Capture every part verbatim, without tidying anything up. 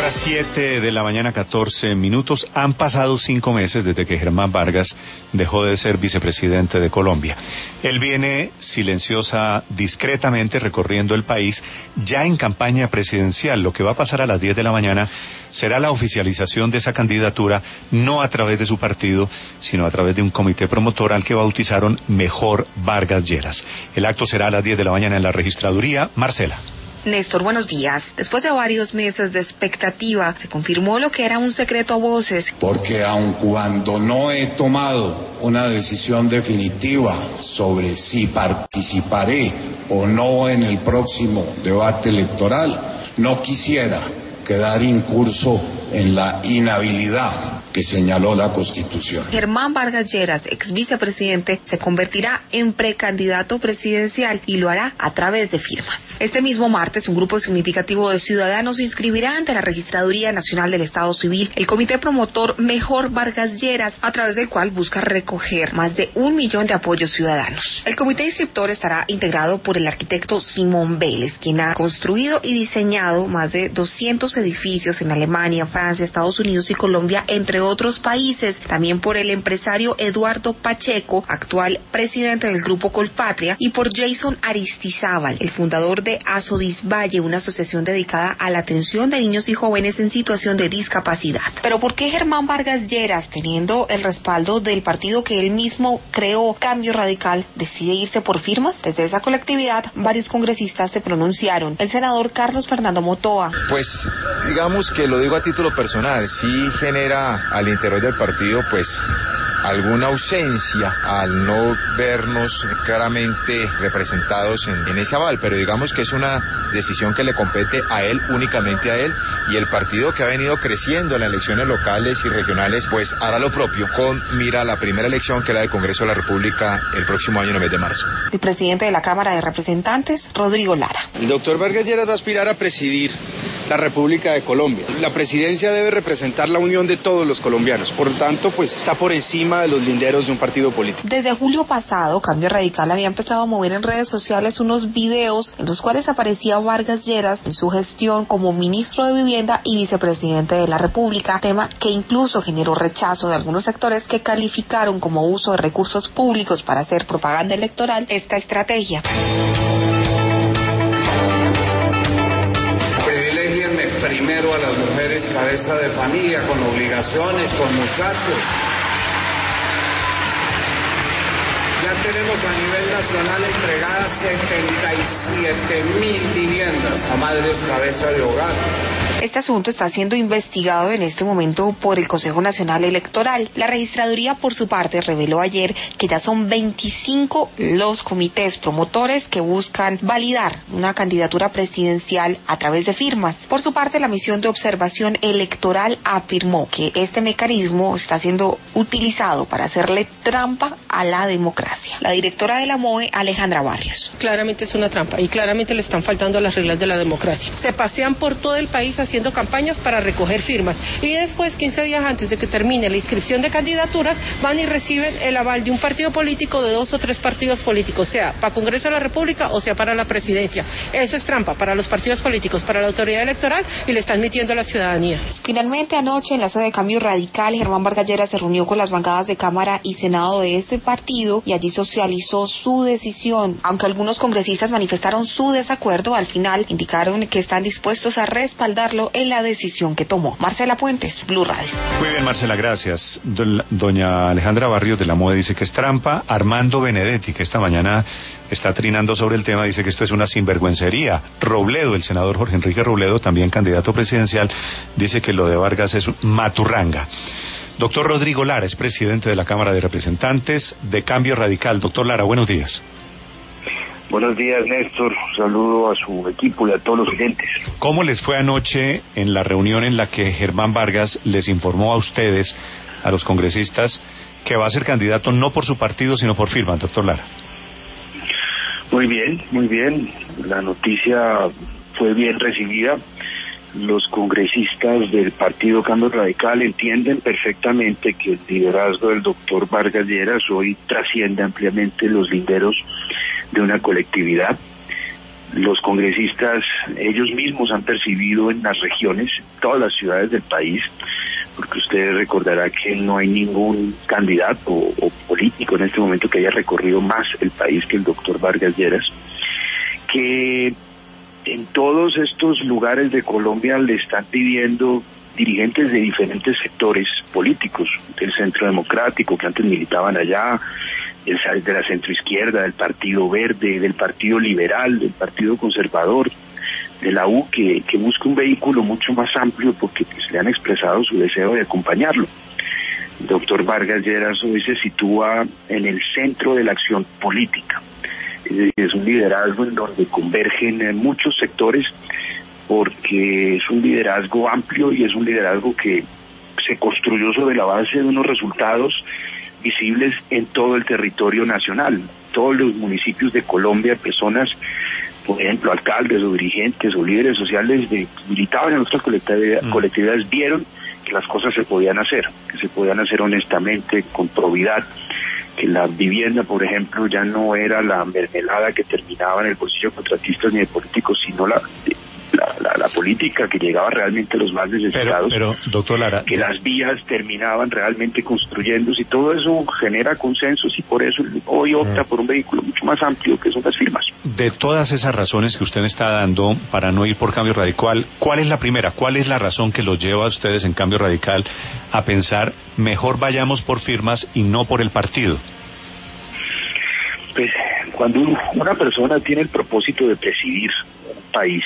las siete de la mañana, catorce minutos. Han pasado cinco meses desde que Germán Vargas dejó de ser vicepresidente de Colombia. Él viene silenciosa, discretamente recorriendo el país, ya en campaña presidencial. Lo que va a pasar a las diez de la mañana será la oficialización de esa candidatura, no a través de su partido, sino a través de un comité promotor al que bautizaron Mejor Vargas Lleras. El acto será a las diez de la mañana en la registraduría. Marcela. Néstor, buenos días. Después de varios meses de expectativa, se confirmó lo que era un secreto a voces. Porque aun cuando no he tomado una decisión definitiva sobre si participaré o no en el próximo debate electoral, no quisiera quedar incurso en la inhabilidad que señaló la Constitución. Germán Vargas Lleras, ex vicepresidente, se convertirá en precandidato presidencial y lo hará a través de firmas. Este mismo martes, un grupo significativo de ciudadanos inscribirá ante la Registraduría Nacional del Estado Civil el comité promotor Mejor Vargas Lleras, a través del cual busca recoger más de un millón de apoyos ciudadanos. El comité inscriptor estará integrado por el arquitecto Simón Vélez, quien ha construido y diseñado más de doscientos edificios en Alemania, Francia, Estados Unidos y Colombia, entre otros países. También por el empresario Eduardo Pacheco, actual presidente del Grupo Colpatria, y por Jason Aristizábal, el fundador de Asodisvalle, una asociación dedicada a la atención de niños y jóvenes en situación de discapacidad. Pero ¿por qué Germán Vargas Lleras, teniendo el respaldo del partido que él mismo creó, Cambio Radical, decide irse por firmas? Desde esa colectividad, varios congresistas se pronunciaron. El senador Carlos Fernando Motoa. Pues digamos que lo digo a título personal, sí genera al interior del partido pues alguna ausencia al no vernos claramente representados en, en ese aval, pero digamos que es una decisión que le compete a él, únicamente a él, y el partido que ha venido creciendo en las elecciones locales y regionales pues hará lo propio con mira a la primera elección, que es la del Congreso de la República el próximo año en el mes de marzo. El presidente de la Cámara de Representantes, Rodrigo Lara. El doctor Vargas Lleras va a aspirar a presidir la República de Colombia. La presidencia debe representar la unión de todos los colombianos, por tanto pues está por encima de los linderos de un partido político. Desde julio pasado, Cambio Radical había empezado a mover en redes sociales unos videos en los cuales aparecía Vargas Lleras en su gestión como ministro de Vivienda y vicepresidente de la República, tema que incluso generó rechazo de algunos sectores que calificaron como uso de recursos públicos para hacer propaganda electoral esta estrategia. Privilégienme primero a las mujeres cabeza de familia, con obligaciones, con muchachos. Ya tenemos a nivel nacional entregadas setenta y siete mil viviendas a madres cabeza de hogar. Este asunto está siendo investigado en este momento por el Consejo Nacional Electoral. La registraduría, por su parte, reveló ayer que ya son veinticinco los comités promotores que buscan validar una candidatura presidencial a través de firmas. Por su parte, la misión de observación electoral afirmó que este mecanismo está siendo utilizado para hacerle trampa a la democracia. La directora de la M O E, Alejandra Barrios. Claramente es una trampa y claramente le están faltando a las reglas de la democracia. Se pasean por todo el país haciendo campañas para recoger firmas y después, quince días antes de que termine la inscripción de candidaturas, van y reciben el aval de un partido político, de dos o tres partidos políticos, sea para Congreso de la República o sea para la presidencia. Eso es trampa para los partidos políticos, para la autoridad electoral, y le están mintiendo a la ciudadanía. Finalmente, anoche, en la sede de Cambio Radical, Germán Vargas Lleras se reunió con las bancadas de Cámara y Senado de ese partido y allí socializó su decisión. Aunque algunos congresistas manifestaron su desacuerdo, al final indicaron que están dispuestos a respaldarlo en la decisión que tomó. Marcela Puentes, Blue Radio. Muy bien, Marcela, gracias. Do- doña Alejandra Barrios de la M O E dice que es trampa. Armando Benedetti, que esta mañana está trinando sobre el tema, dice que esto es una sinvergüencería. Robledo, el senador Jorge Enrique Robledo, también candidato presidencial, dice que lo de Vargas es maturranga. Doctor Rodrigo Lara es presidente de la Cámara de Representantes de Cambio Radical. Doctor Lara, buenos días. Buenos días, Néstor. Un saludo a su equipo y a todos los oyentes. ¿Cómo les fue anoche en la reunión en la que Germán Vargas les informó a ustedes, a los congresistas, que va a ser candidato no por su partido, sino por firma, doctor Lara? Muy bien, muy bien. La noticia fue bien recibida. Los congresistas del Partido Cambio Radical entienden perfectamente que el liderazgo del doctor Vargas Lleras hoy trasciende ampliamente los linderos de una colectividad. Los congresistas, ellos mismos han percibido en las regiones, todas las ciudades del país, porque usted recordará que no hay ningún candidato o, o político en este momento que haya recorrido más el país que el doctor Vargas Lleras, que en todos estos lugares de Colombia le están pidiendo dirigentes de diferentes sectores políticos, del Centro Democrático, que antes militaban allá, de la centroizquierda, del Partido Verde, del Partido Liberal, del Partido Conservador, de la U, que, que busca un vehículo mucho más amplio porque pues, le han expresado su deseo de acompañarlo. El doctor Vargas Lleras hoy se sitúa en el centro de la acción política. Es decir, es un liderazgo en donde convergen muchos sectores porque es un liderazgo amplio y es un liderazgo que se construyó sobre la base de unos resultados visibles en todo el territorio nacional. Todos los municipios de Colombia, personas, por ejemplo, alcaldes o dirigentes o líderes sociales de, que militaban en otras colectividades, mm. colectividades, vieron que las cosas se podían hacer, que se podían hacer honestamente, con probidad, que la vivienda, por ejemplo, ya no era la mermelada que terminaba en el bolsillo de contratistas ni de políticos, sino la... La, la, la política que llegaba realmente a los más necesitados, pero, pero doctor Lara, que las vías terminaban realmente construyéndose y todo eso genera consensos y por eso hoy opta por un vehículo mucho más amplio que son las firmas. De todas esas razones que usted me está dando para no ir por Cambio Radical, ¿cuál es la primera? ¿Cuál es la razón que los lleva a ustedes en Cambio Radical a pensar mejor vayamos por firmas y no por el partido? Pues cuando una persona tiene el propósito de presidir un país,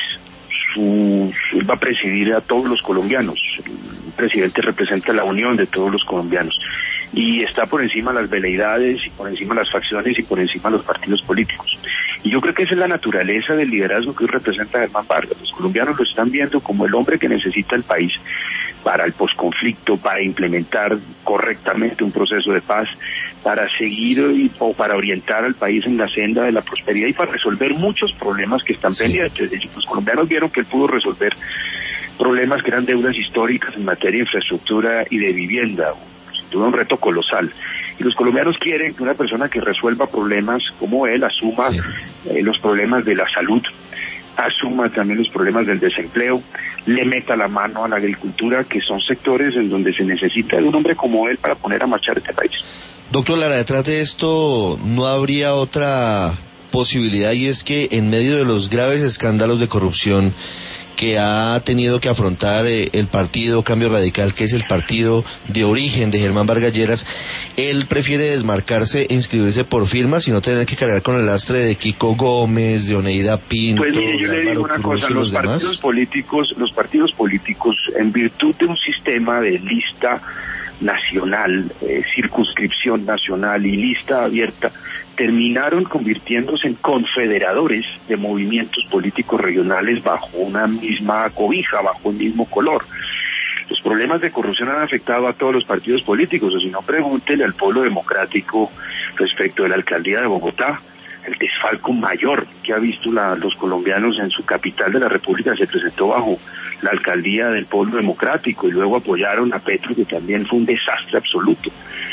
Su, él va a presidir a todos los colombianos. El presidente representa la unión de todos los colombianos y está por encima de las veleidades y por encima de las facciones y por encima de los partidos políticos. Y yo creo que esa es la naturaleza del liderazgo que hoy representa Germán Vargas. Los colombianos lo están viendo como el hombre que necesita el país para el posconflicto, para implementar correctamente un proceso de paz, para seguir y, o para orientar al país en la senda de la prosperidad y para resolver muchos problemas que están sí. pendientes. Los colombianos vieron que él pudo resolver problemas que eran deudas históricas en materia de infraestructura y de vivienda, sin duda un reto colosal. Y los colombianos quieren que una persona que resuelva problemas como él asuma sí. eh, los problemas de la salud, asuma también los problemas del desempleo, le meta la mano a la agricultura, que son sectores en donde se necesita de un hombre como él para poner a marchar este país. Doctor Lara, detrás de esto no habría otra posibilidad, y es que en medio de los graves escándalos de corrupción que ha tenido que afrontar eh, el partido Cambio Radical, que es el partido de origen de Germán Vargas Lleras, él prefiere desmarcarse e inscribirse por firmas y no tener que cargar con el lastre de Kiko Gómez, de Oneida Pinto. Pues mire, yo le digo una cosa, los partidos políticos, los partidos políticos, en virtud de un sistema de lista nacional, eh, circunscripción nacional y lista abierta, terminaron convirtiéndose en confederadores de movimientos políticos regionales bajo una misma cobija, bajo un mismo color. Los problemas de corrupción han afectado a todos los partidos políticos, o si no, pregúntele al Polo Democrático respecto de la alcaldía de Bogotá. El desfalco mayor que ha visto la, los colombianos en su capital de la República se presentó bajo la alcaldía del Polo Democrático y luego apoyaron a Petro, que también fue un desastre absoluto.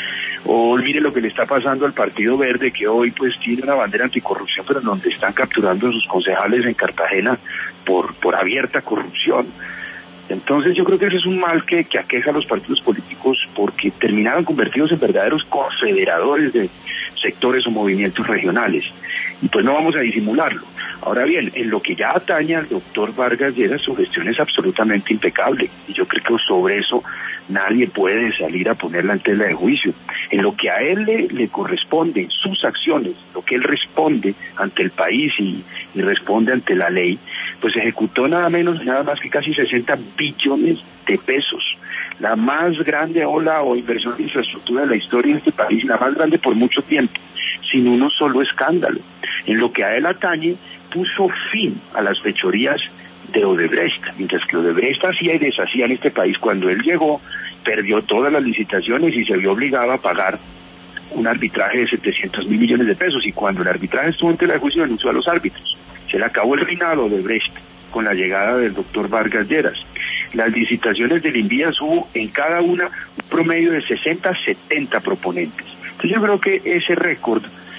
O mire lo que le está pasando al Partido Verde, que hoy pues tiene una bandera anticorrupción, pero en donde están capturando a sus concejales en Cartagena por, por abierta corrupción. Entonces yo creo que ese es un mal que, que aqueja a los partidos políticos porque terminaron convertidos en verdaderos confederadores de sectores o movimientos regionales. Y pues no vamos a disimularlo. Ahora bien, en lo que ya atañe al doctor Vargas Lleras, su gestión es absolutamente impecable. Y yo creo que sobre eso nadie puede salir a ponerla en tela de juicio. En lo que a él le, le corresponde, sus acciones, lo que él responde ante el país y, y responde ante la ley, pues ejecutó nada menos, nada más que casi sesenta billones de pesos. La más grande ola o inversión de infraestructura de la historia de este país, la más grande por mucho tiempo, sin uno solo escándalo. En lo que a él atañe, puso fin a las fechorías de Odebrecht, mientras que Odebrecht hacía y deshacía en este país. Cuando él llegó, perdió todas las licitaciones y se vio obligado a pagar un arbitraje de setecientos mil millones de pesos, y cuando el arbitraje estuvo en tela de juicio denunció a los árbitros. Se le acabó el reinado de Odebrecht con la llegada del doctor Vargas Lleras. Las licitaciones del Invías hubo en cada una un promedio de sesenta a setenta proponentes. Entonces yo creo que ese récord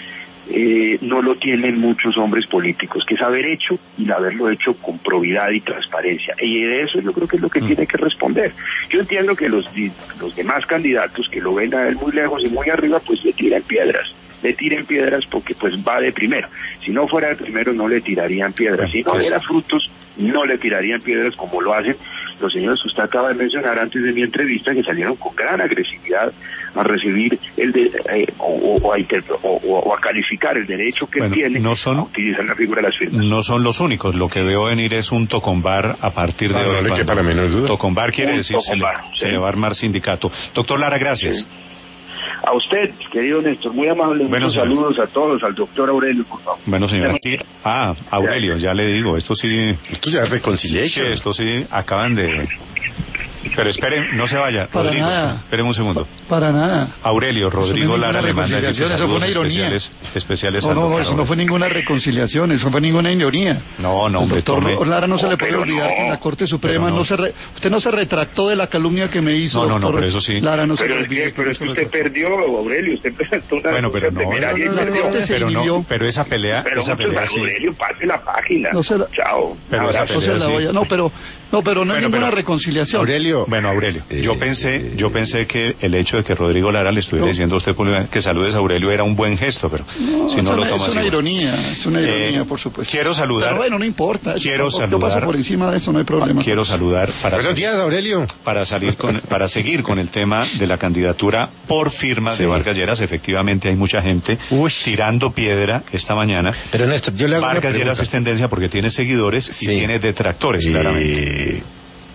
eh, no lo tienen muchos hombres políticos, que es haber hecho y haberlo hecho con probidad y transparencia. Y de eso yo creo que es lo que mm. tiene que responder. Yo entiendo que los, los demás candidatos que lo ven a él muy lejos y muy arriba, pues le tiran piedras. Le tiren piedras porque pues va de primero. Si no fuera de primero no le tirarían piedras. Si no diera frutos, no le tirarían piedras como lo hacen los señores que usted acaba de mencionar antes de mi entrevista, que salieron con gran agresividad a recibir el de, eh, o, o, a inter, o, o a calificar el derecho que bueno, tiene no son, a utilizar la figura de las firmas. No son los únicos. Lo que veo venir es un tocombar a partir de ah, hoy. No, que para menos duda. Tocombar quiere un decir tocombar, se, le, sí. se le va a armar sindicato. Doctor Lara, gracias. Sí. A usted, querido Néstor, muy amable, bueno, muchos saludos a todos, al doctor Aurelio, por favor. Bueno, señor, aquí, ah, Aurelio, ya le digo, esto sí... Esto ya es reconciliación. Sí, esto sí, acaban de... Pero esperen, no se vaya, para Rodrigo, nada. esperen un segundo. Para nada. Aurelio, Rodrigo Lara le manda decir eso fue una ironía. especiales, especiales no, no, no, eso no fue ninguna reconciliación, eso fue ninguna ironía. No, no, hombre, el doctor tome... Lara no se le puede pero olvidar no, que en la Corte Suprema no, no se re... usted no se retractó de la calumnia que me hizo. No, no, no, doctor pero eso sí. Lara no pero se le es que, olvide. pero es que usted perdió, Aurelio, usted presentó una bueno, pero no, temeraria no, no, y perdió. no, no, pero no, no, pero esa pelea, pero esa pelea sí. Aurelio, pase la página. No se la... Chao. Pero esa pelea, no, se la voy a... no, pero no, pero no bueno, es ninguna pero... reconciliación. Aurelio. Bueno, Aurelio, yo eh, pensé, yo pensé que el hecho de que Rodrigo Lara le estuviera no. diciendo a usted que saludes a Aurelio era un buen gesto, pero no, si no es lo una, toma es una así, ironía, es una ironía, eh, por supuesto. Quiero saludar. Pero bueno, no importa. Quiero yo, saludar. Yo paso por encima de eso, no hay problema. Quiero saludar para. Buenos días, Aurelio. Para salir con, para seguir con el tema de la candidatura por firmas sí. de Vargas Lleras. Efectivamente hay mucha gente Uy. tirando piedra esta mañana. Pero Néstor, yo le hago Vargas una Lleras pregunta. es tendencia porque tiene seguidores Sí. y tiene detractores, Eh, claramente.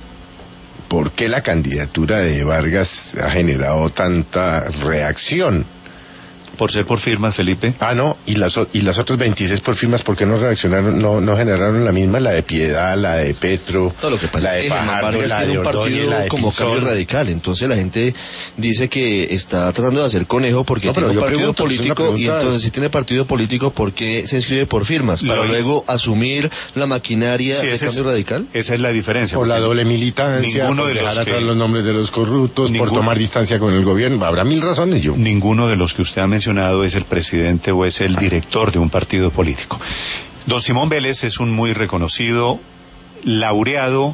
¿Por qué la candidatura de Vargas ha generado tanta reacción? Por ser por firmas, Felipe. Ah, no, y las, o- y las otras veintiséis por firmas, ¿por qué no reaccionaron, no, no generaron la misma? La de Piedad, la de Petro, No, lo que pasa la es de que Germán Fajardo, Vargas la tiene de un Ordóñez, partido la de como Pinzón. Cambio Radical, entonces la gente dice que está tratando de hacer conejo porque No, pero tiene un yo partido pregunto, es una político y pregunta. entonces si tiene partido político, ¿por qué se inscribe por firmas? ¿Para Lo- luego asumir la maquinaria Sí, de esa es- Cambio Radical? Esa es la diferencia. Por la porque doble militancia, ninguno por de los dejar que- atrás los nombres de los corruptos, Ningún- por tomar distancia con el gobierno. Habrá mil razones, yo. Ninguno de los que usted ha mencionado es el presidente o es el director de un partido político. Don Simón Vélez es un muy reconocido, laureado,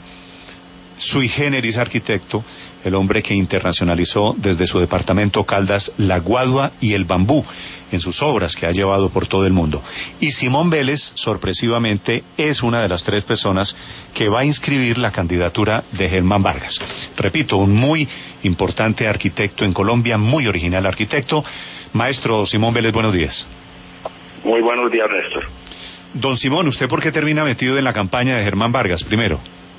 sui generis arquitecto, el hombre que internacionalizó desde su departamento Caldas la guadua y el bambú en sus obras que ha llevado por todo el mundo. Y Simón Vélez, sorpresivamente, es una de las tres personas que va a inscribir la candidatura de Germán Vargas. Repito, un muy importante arquitecto en Colombia, muy original arquitecto. Maestro Simón Vélez, buenos días. Muy buenos días, Néstor. Don Simón, ¿usted por qué termina metido en la campaña de Germán Vargas primero?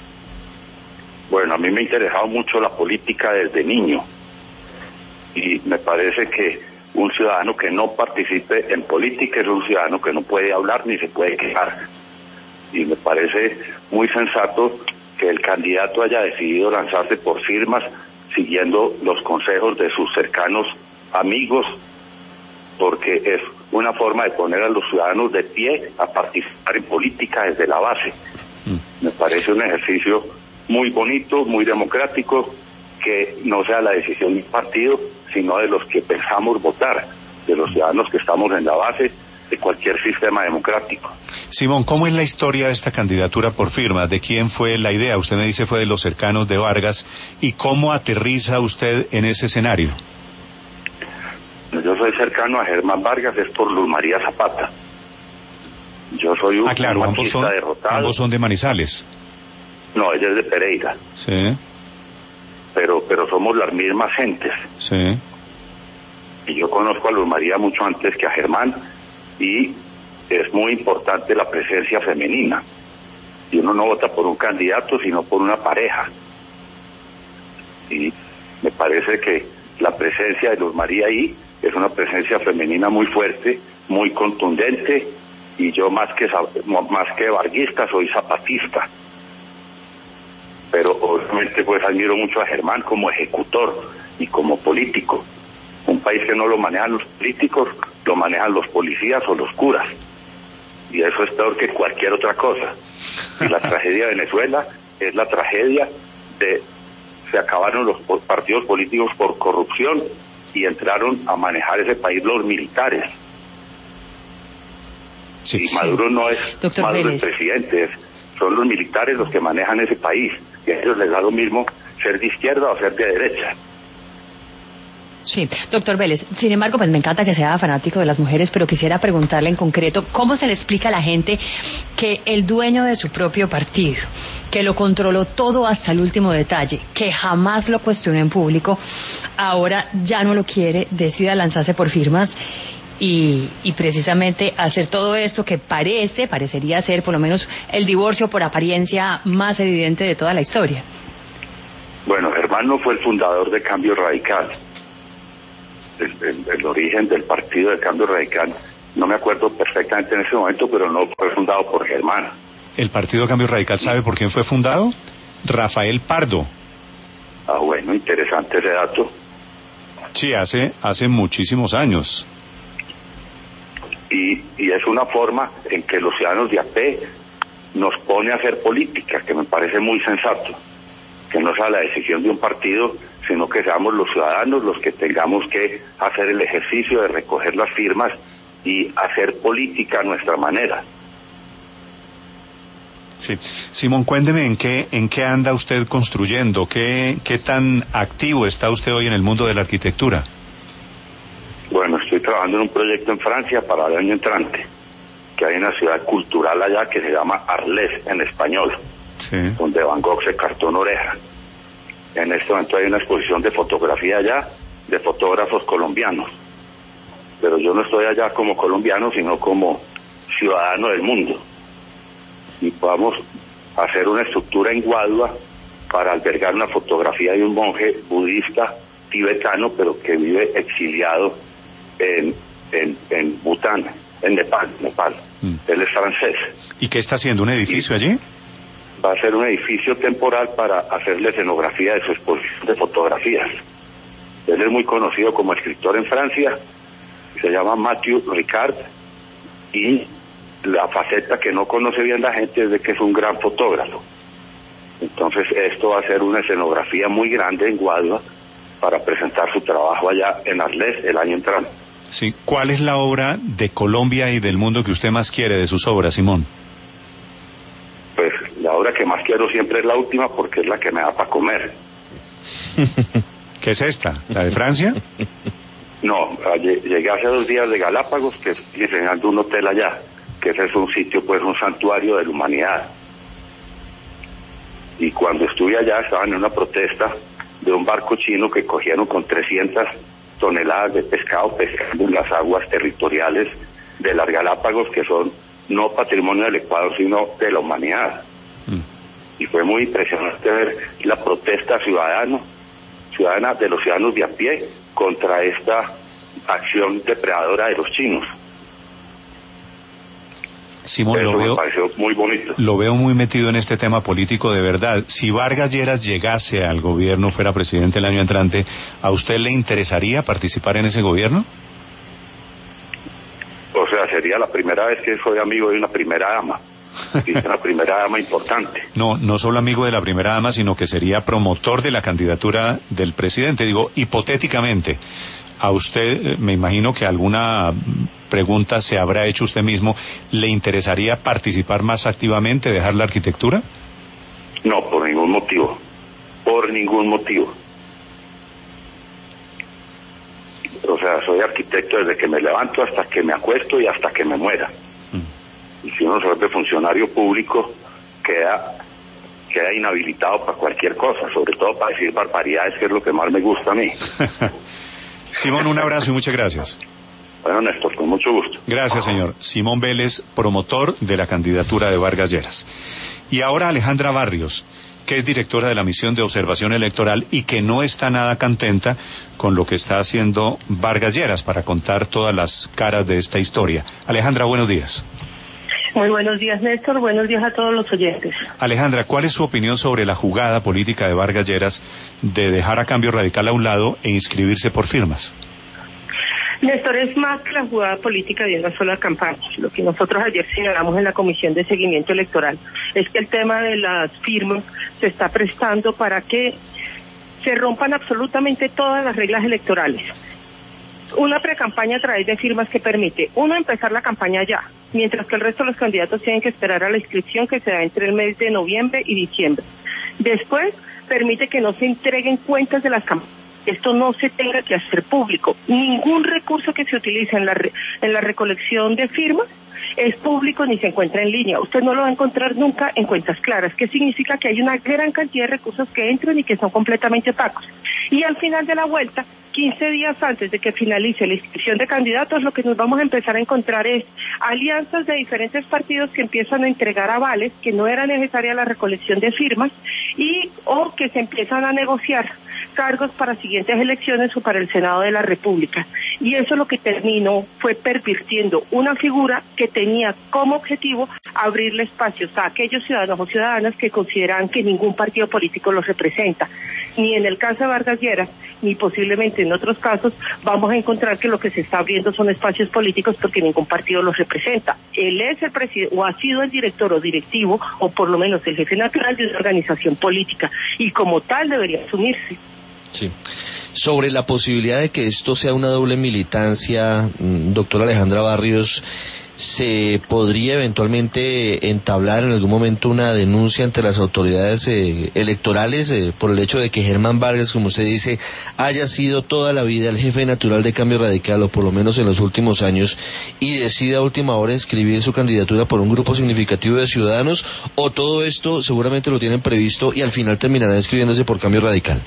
Bueno, a mí me ha interesado mucho la política desde niño y me parece que un ciudadano que no participe en política es un ciudadano que no puede hablar ni se puede quejar. Y me parece muy sensato que el candidato haya decidido lanzarse por firmas siguiendo los consejos de sus cercanos amigos, porque es una forma de poner a los ciudadanos de pie a participar en política desde la base. Mm. Me parece un ejercicio muy bonito, muy democrático, que no sea la decisión de un partido, sino de los que pensamos votar, de los ciudadanos que estamos en la base de cualquier sistema democrático. Simón, ¿cómo es la historia de esta candidatura por firmas? ¿De quién fue la idea? Usted me dice fue de los cercanos de Vargas. ¿Y cómo aterriza usted en ese escenario? Yo soy cercano a Germán Vargas, es por Luz María Zapata. Yo soy un ah, claro, ambos son, derrotado. ambos son de Manizales. No, ella es de Pereira. Sí. Pero, pero somos las mismas gentes. Sí. Y yo conozco a Luz María mucho antes que a Germán, y es muy importante la presencia femenina. Y uno no vota por un candidato, sino por una pareja. Y me parece que la presencia de Luz María ahí es una presencia femenina muy fuerte, muy contundente, y yo más que más que varguista soy zapatista. Pero obviamente pues admiro mucho a Germán como ejecutor y como político. Un país que no lo manejan los políticos, lo manejan los policías o los curas. Y eso es peor que cualquier otra cosa. Y la tragedia de Venezuela es la tragedia de... se acabaron los partidos políticos por corrupción y entraron a manejar ese país los militares. Sí. Y Maduro no es Doctor Maduro Vélez. el presidente, es- son los militares los que manejan ese país. Y a ellos les da lo mismo ser de izquierda o ser de derecha. Sí, doctor Vélez, sin embargo, pues me encanta que sea fanático de las mujeres, pero quisiera preguntarle en concreto, ¿cómo se le explica a la gente que el dueño de su propio partido, que lo controló todo hasta el último detalle, que jamás lo cuestionó en público, ahora ya no lo quiere, decida lanzarse por firmas y, y precisamente hacer todo esto que parece, parecería ser por lo menos el divorcio por apariencia más evidente de toda la historia? Bueno, Germán no fue el fundador de Cambio Radical. El, el- el origen del partido de Cambio Radical, no me acuerdo perfectamente en ese momento, pero no fue fundado por Germán. ¿El Partido Cambio Radical sabe por quién fue fundado? Rafael Pardo. Ah, bueno, interesante ese dato. Sí, hace, hace muchísimos años. Y, y es una forma en que los ciudadanos de a pie nos pone a hacer política, que me parece muy sensato. Que no sea la decisión de un partido, sino que seamos los ciudadanos los que tengamos que hacer el ejercicio de recoger las firmas y hacer política a nuestra manera. Sí. Simón, cuénteme en qué, en qué anda usted construyendo, qué, qué tan activo está usted hoy en el mundo de la arquitectura. Bueno, estoy trabajando en un proyecto en Francia para el año entrante, que hay una ciudad cultural allá que se llama Arles en español, Sí. donde Van Gogh se cartó una oreja. En este momento hay una exposición de fotografía allá, de fotógrafos colombianos. Pero yo no estoy allá como colombiano, sino como ciudadano del mundo. Y podamos hacer una estructura en Guadua para albergar una fotografía de un monje budista tibetano, pero que vive exiliado en, en, en Bután, en Nepal, Nepal. Mm. Él es francés. ¿Y qué está haciendo? ¿Un edificio allí? Va a ser un edificio temporal para hacerle escenografía de su exposición de fotografías. Él es muy conocido como escritor en Francia, se llama Mathieu Ricard, y la faceta que no conoce bien la gente es de que es un gran fotógrafo. Entonces esto va a ser una escenografía muy grande en Guadua para presentar su trabajo allá en Arles el año entrante. Sí. ¿Cuál es la obra de Colombia y del mundo que usted más quiere de sus obras, Simón? Pues la obra que más quiero siempre es la última porque es la que me da para comer. ¿Qué es esta? ¿La de Francia? No, lle- llegué hace dos días de Galápagos, que estoy diseñando un hotel allá, que ese es un sitio, pues un santuario de la humanidad. Y cuando estuve allá estaban en una protesta de un barco chino que cogieron con trescientas toneladas de pescado pescando en las aguas territoriales de las Galápagos, que son no patrimonio del Ecuador, sino de la humanidad. Mm. Y fue muy impresionante ver la protesta ciudadana, ciudadana de los ciudadanos de a pie contra esta acción depredadora de los chinos. Simón, Eso lo me veo, pareció muy bonito. lo veo muy metido en este tema político de verdad. Si Vargas Lleras llegase al gobierno, fuera presidente el año entrante, ¿a usted le interesaría participar en ese gobierno? O sea, sería la primera vez que soy amigo de una primera dama. Y una primera dama importante. No, no solo amigo de la primera dama, sino que sería promotor de la candidatura del presidente. Digo, hipotéticamente, a usted, eh, me imagino que alguna pregunta se habrá hecho usted mismo, ¿le interesaría participar más activamente, dejar la arquitectura? No, por ningún motivo. Por ningún motivo. O sea, soy arquitecto desde que me levanto hasta que me acuesto y hasta que me muera. Y si uno se vuelve funcionario público, queda, queda inhabilitado para cualquier cosa, sobre todo para decir barbaridades, que es lo que más me gusta a mí. Simón, un abrazo y muchas gracias. Bueno, Néstor, con mucho gusto. Gracias, señor. Simón Vélez, promotor de la candidatura de Vargas Lleras. Y ahora Alejandra Barrios, que es directora de la misión de observación electoral y que no está nada contenta con lo que está haciendo Vargas Lleras para contar todas las caras de esta historia. Alejandra, buenos días. Muy buenos días, Néstor. Buenos días a todos los oyentes. Alejandra, ¿cuál es su opinión sobre la jugada política de Vargas Lleras de dejar a Cambio Radical a un lado e inscribirse por firmas? Néstor, es más que la jugada política de una sola campaña. Lo que nosotros ayer señalamos en la Comisión de Seguimiento Electoral es que el tema de las firmas se está prestando para que se rompan absolutamente todas las reglas electorales. una precampaña a través de firmas que permite, uno, empezar la campaña ya, mientras que el resto de los candidatos tienen que esperar a la inscripción que se da entre el mes de noviembre y diciembre. Después, permite que no se entreguen cuentas de las campañas. Esto no se tenga que hacer público. Ningún recurso que se utilice en la, re, en la recolección de firmas es público ni se encuentra en línea. Usted no lo va a encontrar nunca en cuentas claras, que significa que hay una gran cantidad de recursos que entran y que son completamente opacos. Y al final de la vuelta, quince días antes de que finalice la inscripción de candidatos, lo que nos vamos a empezar a encontrar es alianzas de diferentes partidos que empiezan a entregar avales, que no era necesaria la recolección de firmas, y o que se empiezan a negociar cargos para siguientes elecciones o para el Senado de la República. Y eso lo que terminó fue pervirtiendo una figura que tenía como objetivo abrirle espacios a aquellos ciudadanos o ciudadanas que consideran que ningún partido político los representa. Ni en el caso de Vargas Lleras, ni posiblemente en otros casos, vamos a encontrar que lo que se está abriendo son espacios políticos porque ningún partido los representa. Él es el presidente, o ha sido el director o directivo, o por lo menos el jefe natural de una organización política, y como tal debería asumirse. Sí. Sobre la posibilidad de que esto sea una doble militancia, doctora Alejandra Barrios, ¿se podría eventualmente entablar en algún momento una denuncia ante las autoridades eh, electorales eh, por el hecho de que Germán Vargas, como usted dice, haya sido toda la vida el jefe natural de Cambio Radical, o por lo menos en los últimos años, y decida a última hora inscribir su candidatura por un grupo significativo de ciudadanos, o todo esto seguramente lo tienen previsto y al final terminará inscribiéndose por Cambio Radical?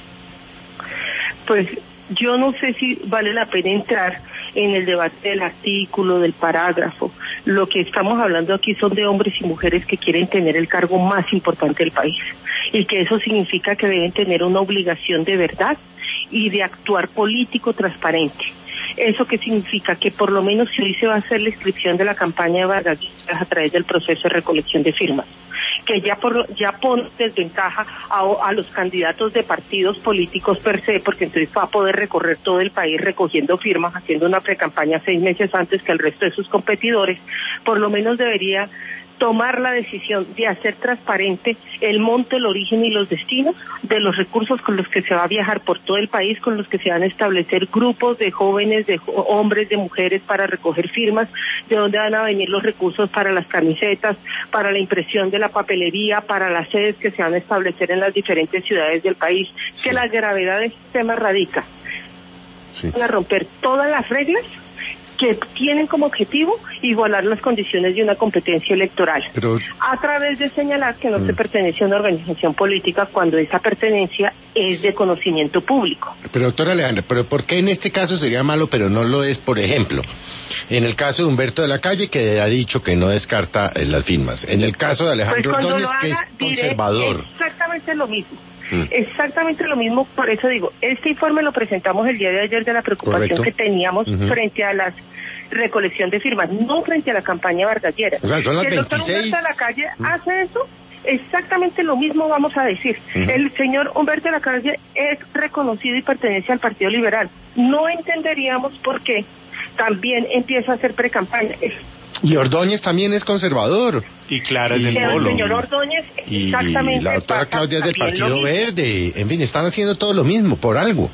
Pues yo no sé si vale la pena entrar en el debate del artículo, del parágrafo. Lo que estamos hablando aquí son de hombres y mujeres que quieren tener el cargo más importante del país, y que eso significa que deben tener una obligación de verdad y de actuar político transparente. ¿Eso qué significa? Que por lo menos si hoy se va a hacer la inscripción de la campaña de Vargas Lleras a través del proceso de recolección de firmas, que ya por ya pone desventaja a, a los candidatos de partidos políticos per se, porque entonces va a poder recorrer todo el país recogiendo firmas, haciendo una precampaña seis meses antes que el resto de sus competidores. Por lo menos debería tomar la decisión de hacer transparente el monto, el origen y los destinos de los recursos con los que se va a viajar por todo el país, con los que se van a establecer grupos de jóvenes, de hombres, de mujeres para recoger firmas, de dónde van a venir los recursos para las camisetas, para la impresión de la papelería, para las sedes que se van a establecer en las diferentes ciudades del país. Sí. Que la gravedad del sistema radica sí. a romper todas las reglas que tienen como objetivo igualar las condiciones de una competencia electoral, pero, a través de señalar que no mm. se pertenece a una organización política cuando esa pertenencia es de conocimiento público. Pero doctora Alejandra, ¿pero por qué en este caso sería malo pero no lo es, por ejemplo, en el caso de Humberto de la Calle, que ha dicho que no descarta eh, las firmas, en el caso de Alejandro pues Ordóñez, haga, que es conservador? Exactamente lo mismo. Mm. Exactamente lo mismo, por eso digo, este informe lo presentamos el día de ayer de la preocupación Correcto. que teníamos uh-huh. frente a la recolección de firmas, no frente a la campaña Vargas Lleras. O sea, son las que el veintiséis... doctor Humberto de la Calle mm. hace eso, exactamente lo mismo vamos a decir. Uh-huh. El señor Humberto de la Calle es reconocido y pertenece al Partido Liberal. No entenderíamos por qué también empieza a hacer precampaña. Y Ordóñez también es conservador. Y Clara es del Polo. El señor Ordóñez, y exactamente. la doctora Claudia es del Partido Verde. En fin, están haciendo todo lo mismo, por algo.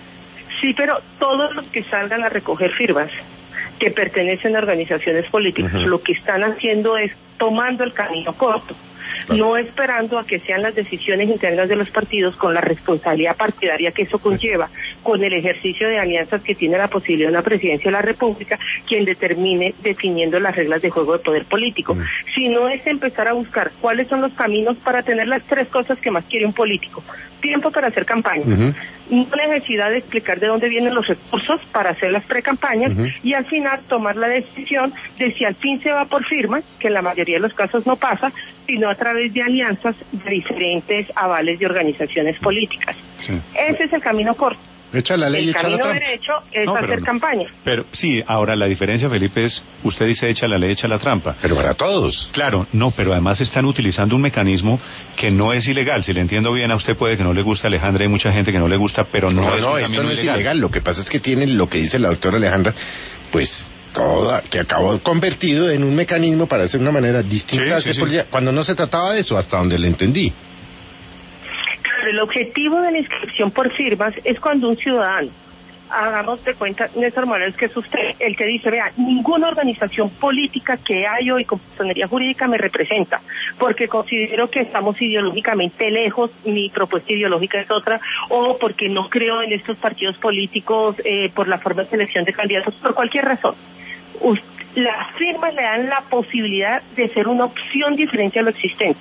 Sí, pero todos los que salgan a recoger firmas, que pertenecen a organizaciones políticas, uh-huh. lo que están haciendo es tomando el camino corto. Claro. No esperando a que sean las decisiones internas de los partidos, con la responsabilidad partidaria que eso conlleva, con el ejercicio de alianzas que tiene la posibilidad de una presidencia de la República, quien determine definiendo las reglas de juego de poder político. Uh-huh. Sino es empezar a buscar cuáles son los caminos para tener las tres cosas que más quiere un político. Tiempo para hacer campaña, uh-huh. no necesidad de explicar de dónde vienen los recursos para hacer las precampañas, uh-huh. y al final tomar la decisión de si al fin se va por firma, que en la mayoría de los casos no pasa, sino a través de alianzas de diferentes avales de organizaciones políticas. Sí. Ese es el camino corto. Echa la ley el y echa la trampa. El camino derecho es no, hacer no. campaña. Pero sí, ahora la diferencia, Felipe, es, usted dice echa la ley, echa la trampa. Pero para todos. Claro, no, pero además están utilizando un mecanismo que no es ilegal. Si le entiendo bien, a usted puede que no le guste, Alejandra, hay mucha gente que no le gusta, pero no, no es No, un esto no es ilegal. ilegal. Lo que pasa es que tienen lo que dice la doctora Alejandra, pues toda, que acabó convertido en un mecanismo para hacer una manera distinta sí, de hacer sí, política, sí. cuando no se trataba de eso, hasta donde le entendí. Claro, el objetivo de la inscripción por firmas es cuando un ciudadano hagamos de cuenta, Néstor Morales, que es usted el que dice, vea, ninguna organización política que hay hoy con personería jurídica me representa, porque considero que estamos ideológicamente lejos, mi propuesta ideológica es otra, o porque no creo en estos partidos políticos eh, por la forma de selección de candidatos, por cualquier razón. Usted, las firmas le dan la posibilidad de ser una opción diferente a lo existente.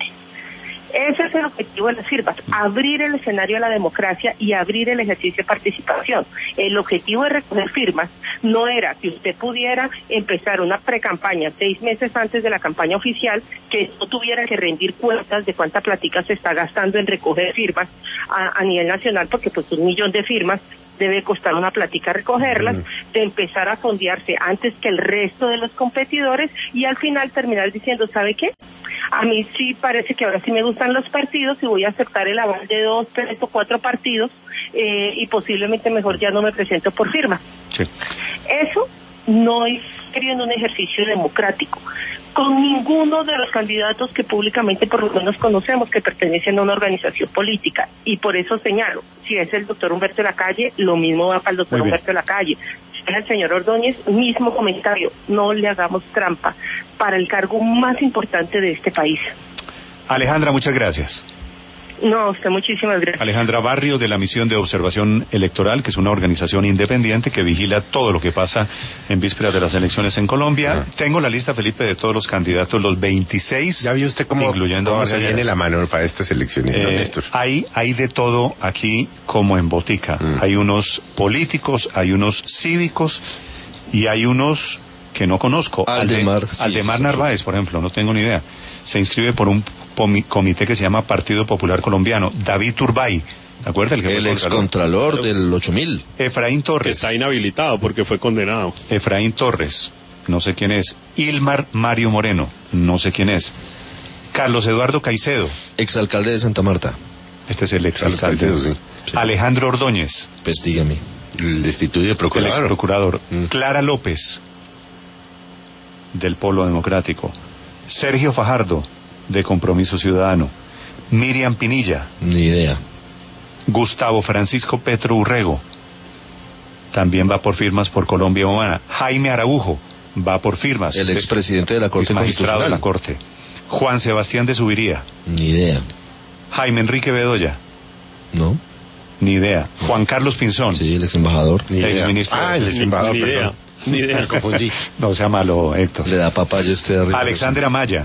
Ese es el objetivo de las firmas, abrir el escenario a la democracia y abrir el ejercicio de participación. El objetivo de recoger firmas no era que usted pudiera empezar una precampaña seis meses antes de la campaña oficial, que no tuviera que rendir cuentas de cuánta platica se está gastando en recoger firmas a, a nivel nacional, porque pues un millón de firmas debe costar una platica recogerlas, mm. de empezar a fondearse antes que el resto de los competidores y al final terminar diciendo, ¿sabe qué? A mí sí parece que ahora sí me gustan los partidos y voy a aceptar el aval de dos, tres o cuatro partidos eh, y posiblemente mejor ya no me presento por firma. Sí. Eso no es en un ejercicio democrático con ninguno de los candidatos que públicamente por lo menos conocemos que pertenecen a una organización política, y por eso señalo, si es el doctor Humberto Lacalle, lo mismo va para el doctor Humberto Lacalle. Si es el señor Ordóñez, mismo comentario, no le hagamos trampa para el cargo más importante de este país. Alejandra, muchas gracias. No, usted muchísimas gracias. Alejandra Barrio, de la Misión de Observación Electoral, que es una organización independiente que vigila todo lo que pasa en vísperas de las elecciones en Colombia. Ah. Tengo la lista, Felipe, de todos los candidatos, los veintiséis. Ya vio usted cómo, incluyendo cómo se viene la mano para estas elecciones, eh, don Néstor. Hay, hay de todo aquí como en botica. Mm. Hay unos políticos, hay unos cívicos y hay unos que no conozco. Aldemar, Alde, sí, Aldemar sí, sí, Narváez, por ejemplo, no tengo ni idea. Se inscribe por un comité que se llama Partido Popular Colombiano. David Turbay, ¿te acuerdas? El, el excontralor del ocho mil. Efraín Torres. Que está inhabilitado porque fue condenado. Efraín Torres, no sé quién es. Ilmar Mario Moreno, no sé quién es. Carlos Eduardo Caicedo. Exalcalde de Santa Marta. Este es el exalcalde. Caicedo, sí. Sí. Alejandro Ordóñez. Pues dígame. El destituido de procurador. El exprocurador. Mm. Clara López, del Polo Democrático. Sergio Fajardo, de Compromiso Ciudadano. Miriam Pinilla. Ni idea. Gustavo Francisco Petro Urrego, también va por firmas por Colombia Humana. Jaime Araujo va por firmas. El expresidente de la Corte Constitucional. de la Corte. Juan Sebastián de Subiría. Ni idea. Jaime Enrique Bedoya. No. Ni idea. Juan Carlos Pinzón. Sí, el ex embajador. Ni idea. El ministro. Ah, el ex embajador. Ni, ni idea. Ni idea. Me confundí. No sea malo, Héctor. Le da papaya usted arriba. Alexander Amaya.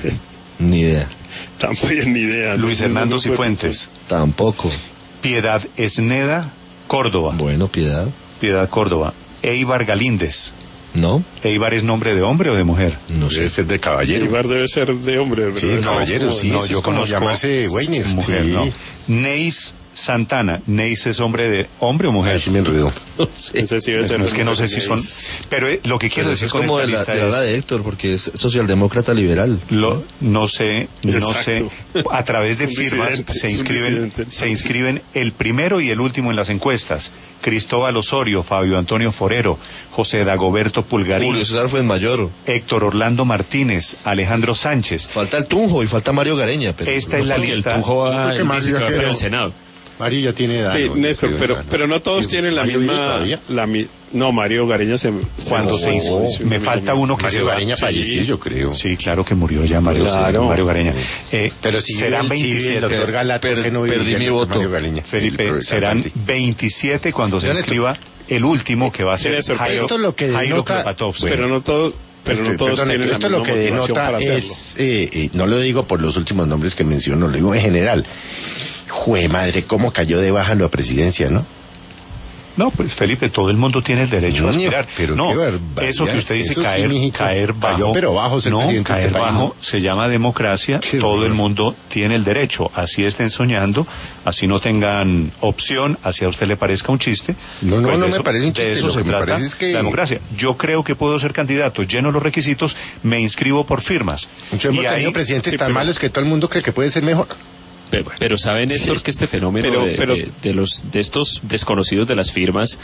Ni idea. Tampoco ni idea. Luis no, Hernando no, no Cifuentes. Tampoco. Piedad Esneda Córdoba. Bueno, Piedad. Piedad Córdoba. Eibar Galíndez. No. ¿Eibar es nombre de hombre o de mujer? No sé. Debe ser de caballero. Eibar debe ser de hombre, ¿verdad? Sí, de caballero, sí. No, yo conozco llamarse Weiner. Mujer, sí. ¿no? Neis Santana. ¿Neis es hombre de hombre o mujer? Ay, sí me enredó. No sé. Ese sí debe ser no, es que no sé si Neis. son... Pero eh, lo que quiero Pero decir es con como esta de la, lista de la es... de Héctor, porque es socialdemócrata liberal. Lo, no sé, no Exacto. sé. A través de Un firmas disidente, se un inscriben, disidente. se inscriben el primero y el último en las encuestas. Cristóbal Osorio, Fabio Antonio Forero, José Dagoberto Pulgarín, Julio César Fuenmayor, Héctor Orlando Martínez, Alejandro Sánchez. falta el Tunjo y falta Mario Gareña. Pero Esta es la Porque el lista. Tunjo va, que él Mario dice que ya va para quedó. el Senado. Mario ya tiene edad. Sí, ¿no? Néstor, Yo pero, creo, pero no todos sí, tienen la Mario vive misma... todavía. La, mi- no, Mario Gareña se... Cuando se hizo, sí, me sí, falta sí, uno que Mario se va. Gareña Sí. falleció, yo creo. Sí, claro que murió ya Mario, Claro. Mario Gareña. Eh, Pero si serán vive el- si vive veintisiete. el doctor Galat, ¿por qué no vive perdí el mi doctor voto. Mario Gareña? Felipe, El serán cantante. veintisiete cuando se Mira, Néstor. inscriba el último que va a ser Néstor, Jairo, esto es lo que Jairo denota- Klepatovsky. Pero no todos... Pero Este, no todos perdone, tienen esto la lo que misma motivación denota para hacerlo. es, eh, eh, no lo digo por los últimos nombres que menciono, lo digo en general. Jue madre, cómo cayó de baja la presidencia, ¿no? No, pues Felipe, todo el mundo tiene el derecho a Coño, aspirar. pero no, qué barbaridad. eso que usted dice Eso sí, caer, mijito, caer bajo, cayó, pero bajo ser no, presidente de caer este país, bajo ¿no? se llama democracia. Qué todo horror. el mundo tiene el derecho. Así estén soñando, así no tengan opción, así a usted le parezca un chiste. No, no, pues no de me eso- parece un de chiste, eso lo se que me trata parece es que- la democracia. Yo creo que puedo ser candidato, lleno los requisitos, me inscribo por firmas. Muchos hemos Y ahí- tenido presidentes sí, tan pero- malos que todo el mundo cree que puede ser mejor. Pero, pero sabe, Néstor, Sí. que este fenómeno Pero- de, pero- de- de los de estos desconocidos de las firmas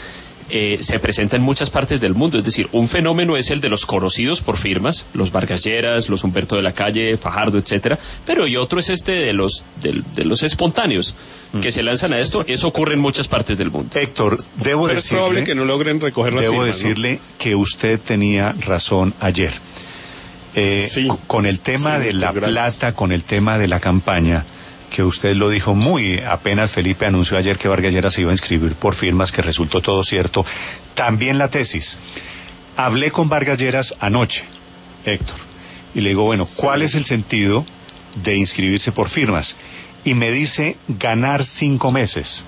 eh, se presenta en muchas partes del mundo. Es decir, un fenómeno es el de los conocidos por firmas, los Vargas Lleras, los Humberto de la Calle, Fajardo, etcétera, pero y otro es este de los de, de los espontáneos mm. que se lanzan a esto. Eso ocurre en muchas partes del mundo. Héctor, debo pero decirle, es probable que no logren recoger las debo firmas, decirle ¿no? que usted tenía razón ayer. Eh, sí. Con el tema sí, de Néstor, la gracias. plata, con el tema de la campaña, que usted lo dijo muy apenas Felipe anunció ayer que Vargas Lleras se iba a inscribir por firmas, que resultó todo cierto. También la tesis. Hablé con Vargas Lleras anoche, Héctor, y le digo, bueno, sí. ¿cuál es el sentido de inscribirse por firmas? Y me dice ganar cinco meses.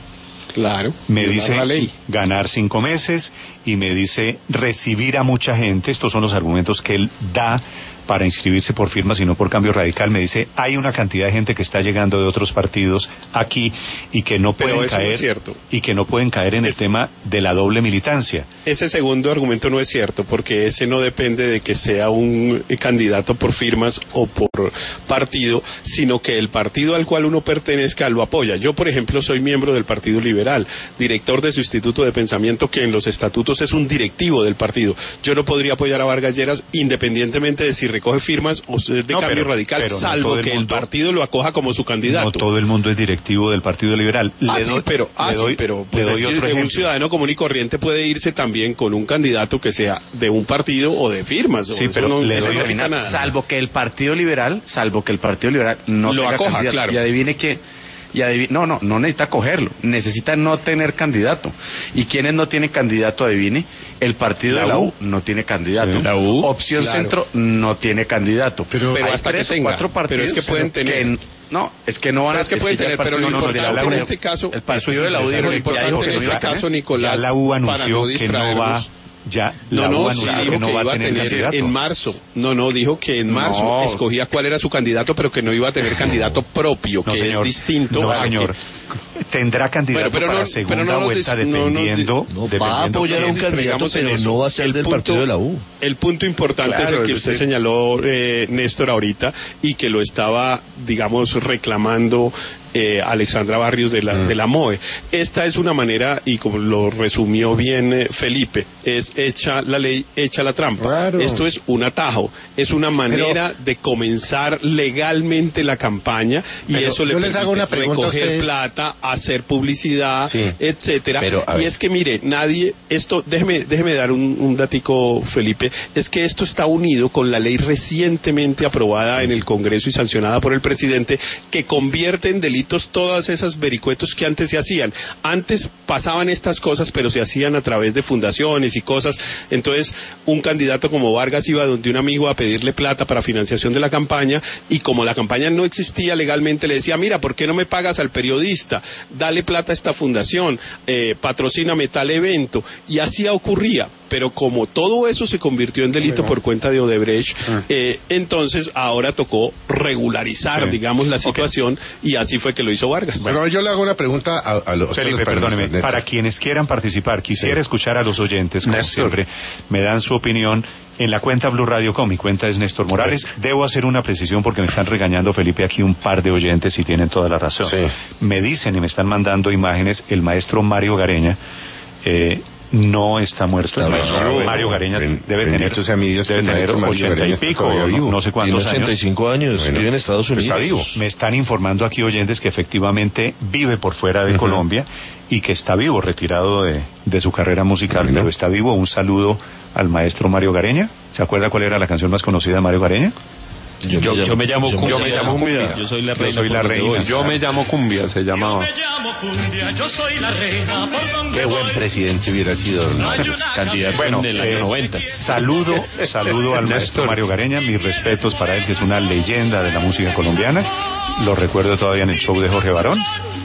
Claro. Me dice la ley. ganar cinco meses y me dice recibir a mucha gente. Estos son los argumentos que él da para inscribirse por firmas y no por Cambio Radical. Me dice, hay una cantidad de gente que está llegando de otros partidos aquí y que no pueden Pero eso caer no es cierto. y que no pueden caer en es... el tema de la doble militancia. Ese segundo argumento no es cierto, porque ese no depende de que sea un candidato por firmas o por partido, sino que el partido al cual uno pertenezca lo apoya. Yo, por ejemplo, soy miembro del Partido Liberal, director de su Instituto de Pensamiento, que en los estatutos es un directivo del partido. Yo no podría apoyar a Vargas Lleras independientemente de si recoge firmas o es de no, Cambio pero, Radical, pero salvo no que el, mundo, el partido lo acoja como su candidato. No todo el mundo es directivo del Partido Liberal. Le ah, doy, sí, pero, ah, le doy, sí, pero pues le doy es otro que ejemplo. Un ciudadano común y corriente puede irse también con un candidato que sea de un partido o de firmas. Sí, o pero no, le eso doy no quita nada. Salvo que el Partido Liberal, salvo que el Partido Liberal no lo tenga acoja, candidato. claro. Y adivine que y adivine, no, no, no necesita cogerlo, necesita no tener candidato. ¿Y quiénes no tienen candidato? Adivine, el partido la de la U, U no tiene candidato. Sí. La U, Opción claro. Centro no tiene candidato. Pero, pero hay hasta tres que tenga, o cuatro partidos. pero es que pueden tener. Que, no, es que no van pero a. es que pueden tener, pero lo importante en este caso, el partido de la U dijo, lo importante en este caso, Nicolás, ya la U anunció para no que no va. Ya no, la no, U sí anunció dijo que no que va iba a tener, tener en marzo. No, no, dijo que en marzo no. escogía cuál era su candidato, pero que no iba a tener candidato propio, no, que señor. es distinto. No, a señor. Que... Tendrá candidato bueno, pero para no, segunda pero no vuelta des, dependiendo. No, no va a apoyar a un candidato, pero no va a ser el del punto, partido de la U. El punto importante claro, es el que usted sí. señaló, eh, Néstor, ahorita, y que lo estaba, digamos, reclamando eh, Alexandra Barrios de la, mm. de la M O E. Esta es una manera, y como lo resumió bien eh, Felipe, es hecha la ley, hecha la trampa. Claro. Esto es un atajo, es una manera Pero, de comenzar legalmente la campaña y eso le yo les hago una pregunta recoger a ustedes. plata, hacer publicidad, sí. etcétera. Pero, y es que mire, nadie, esto, déjeme, déjeme dar un, un datico, Felipe, es que esto está unido con la ley recientemente aprobada en el Congreso y sancionada por el presidente, que convierte en delitos todas esas vericuetos que antes se hacían. Antes pasaban estas cosas, pero se hacían a través de fundaciones y cosas. Entonces, un candidato como Vargas iba donde un amigo a pedirle plata para financiación de la campaña, y como la campaña no existía legalmente, le decía, mira, ¿por qué no me pagas al periodista? Dale plata a esta fundación, eh, patrocíname tal evento. Y así ocurría. Pero como todo eso se convirtió en delito bueno. por cuenta de Odebrecht, ah. eh, entonces ahora tocó regularizar, sí. digamos, la situación, okay. y así fue que lo hizo Vargas. Bueno, bueno yo le hago una pregunta a, a los... Felipe, perdóneme, para quienes quieran participar, quisiera sí. escuchar a los oyentes, como Néstor. siempre, me dan su opinión en la cuenta Blue Radio Com. Mi cuenta es Néstor Morales. Sí. Debo hacer una precisión porque me están regañando, Felipe, aquí un par de oyentes y tienen toda la razón. Sí. Me dicen y me están mandando imágenes, el maestro Mario Gareña, eh, no está muerto. Está maestro bueno, Mario Gareña ben, debe tener, sea mi Dios, debe tener ochenta y pico, no, no sé cuántos Tiene ochenta y cinco años. años bueno, vive en Estados Unidos. Está vivo. Me están informando aquí oyentes que efectivamente vive por fuera de uh-huh. Colombia y que está vivo, retirado de, de su carrera musical, bueno. pero está vivo. Un saludo al maestro Mario Gareña. ¿Se acuerda cuál era la canción más conocida de Mario Gareña? Yo, yo, yo me llamo Cumbia. Yo me llamo Cumbia. Yo soy la reina. Yo soy la reina. Yo me llamo Cumbia, se llamaba. Yo me llamo Cumbia, yo soy la reina. Por donde Qué buen presidente hubiera sido. No, candidato bueno, en el año eh, noventa. Saludo, saludo al maestro Mario Gareña. Mis respetos para él, que es una leyenda de la música colombiana. Lo recuerdo todavía en el show de Jorge Barón